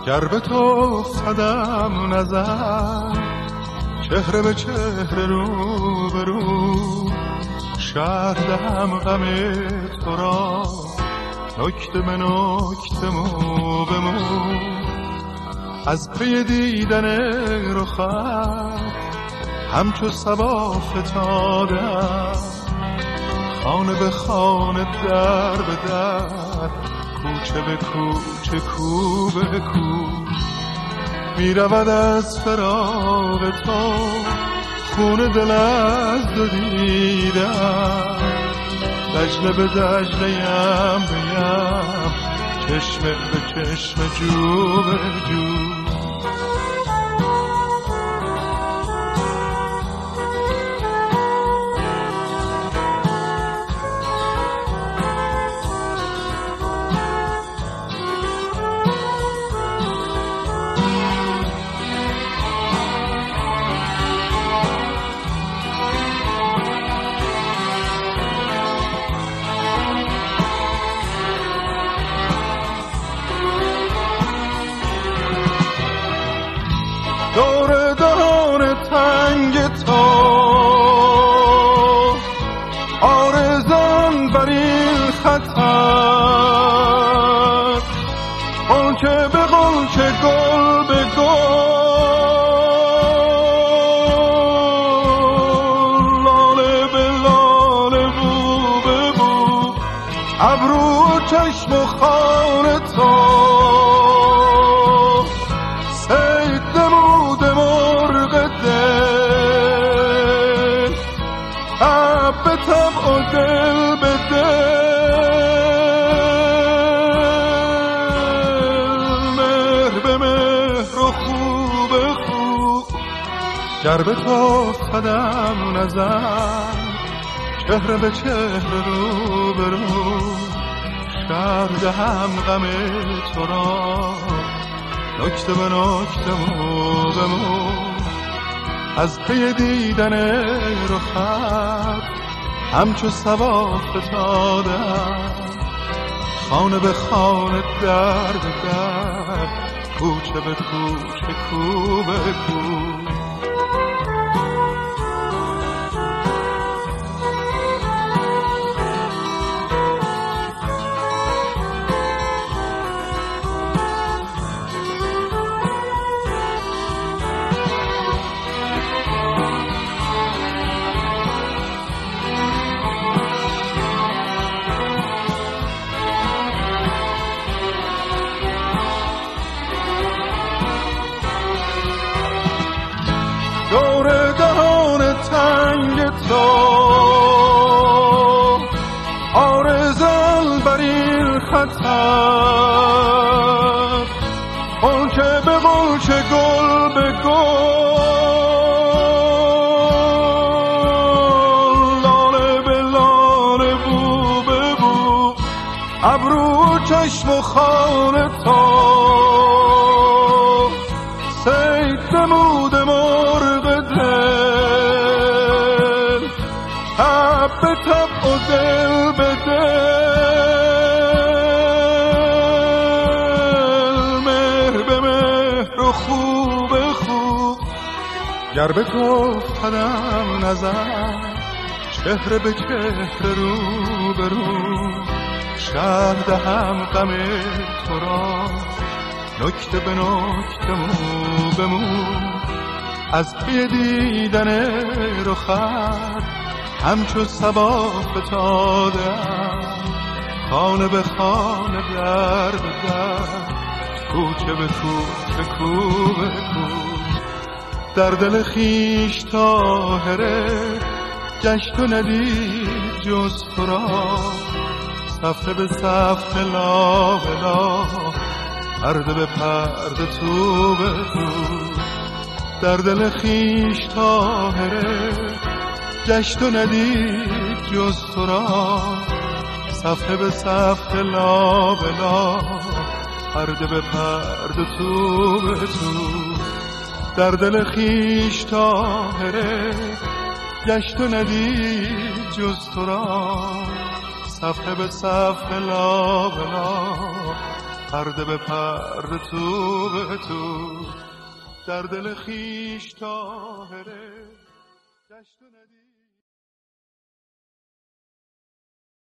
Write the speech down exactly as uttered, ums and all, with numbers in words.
گر به تو افتادم نظر، چهره به چهره رو به رو، شرح دهم غم تو را نکته به نکته، مو به مو. از پی دیدن رخت همچو صبا فتادم، خانه به خانه، در به در، کوچه به کوچه، کو به کو. می رود از فراق تو خون دل از دو دیدم، دجله به دجله یم بیم، چشمه به چشمه، جو به جو. دور دهان تنگ تو آرزان بر این خطر، غنچه به غنچه، گل به گل، لاله به لاله، بو به بو. ابرو و چشم و خال تو دل به دل، مهر به مهر و خو به خو. گر به تو افتادم نظر، چهره به چهره، رو به رو، شرح دهم غم تو را نکته به نکته، مو به مو. از پی دیدن رخت همچو صبا فتادم، خانه به خانه، در به در، کوچه به کوچه، کو به کو. دور دهان تنگ تو آرزان بر این خطر، غنچه به غنچه، گل به گل، لاله به لاله، بو به بو. ابرو و چشم و خال تو صید نمود مرغ دل، تب به تب و دل به دل، مهر به مهر و خو به خو. گر به تو افتادم نظر، چهره به چهره، رو به رو، شرح دهم غم تو را نکته به نکته، مو به مو. از پی دیدن رخت همچو صبا فتادم، خانه به خانه، در به در، کوچه به کوچه، کو به کو. در دل خویش طاهره گشت و ندید جز تو را، صفحه به صفحه، لا به لا، پرده به پرده، تو به تو. در دل خویش طاهره گشت و ندید جز تو را، صفحه به صفحه، لا به لا، پرده به پرده، تو به تو. در دل خویش طاهره گشت و ندید جز تو را، صفحه به صفحه، لا به لا، پرده به پرده تو به تو در دل خیش طاهره گشت و ندید